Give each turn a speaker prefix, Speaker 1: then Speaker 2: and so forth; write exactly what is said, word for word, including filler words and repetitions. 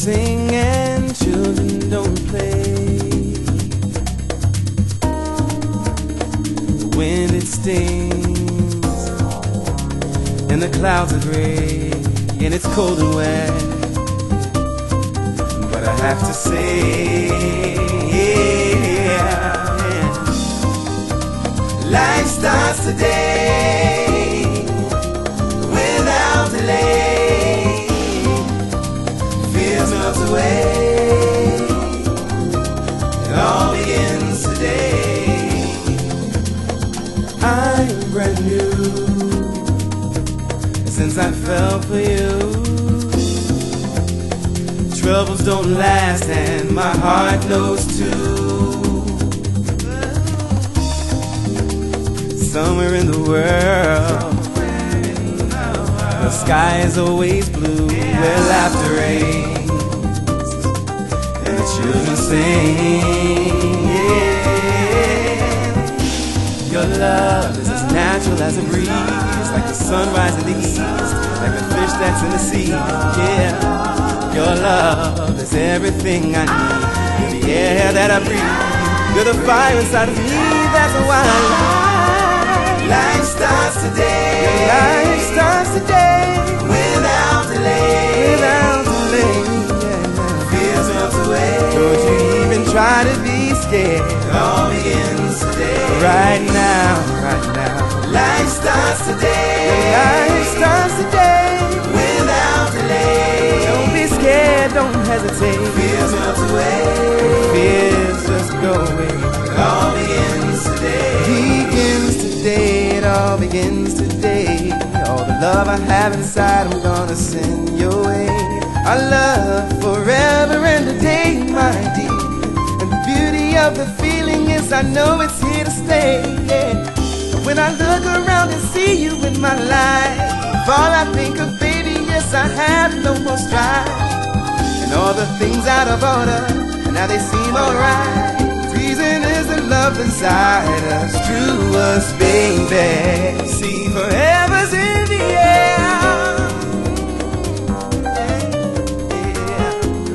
Speaker 1: sing and children don't play. The wind it stings and the clouds are gray and it's cold and wet. But I have to say, yeah, life starts today without delay. Fears melt away. It all begins today. I am brand new since I fell for you. Troubles don't last and my heart knows too. Somewhere in the world, the sky is always blue, where laughter reigns and the children sing. Yeah. Your love is as natural as a breeze, like the sunrise in the east, like the fish that's in the sea. Yeah. Your love is everything I need. You're the air that I breathe. You're the fire inside of me. That's why life starts today. Your life starts today without delay. Without delay. Yeah. Fears melt away. Don't you even try to be scared. It all begins today. Right now, right now. Life starts today. Your life starts today without delay. Don't be scared, don't hesitate. Fears melt away. Fears just go away. It all begins today. Begins today. It all begins today. All the love I have inside, I'm gonna send your way. Our love forever and a day, my dear. And the beauty of the feeling is I know it's here to stay. Yeah. When I look around and see you in my life, all I think of, baby, yes, I have no more strife. And all the things out of order, and now they seem alright. The reason is the love inside us, drew us, baby. See, forever's in the air.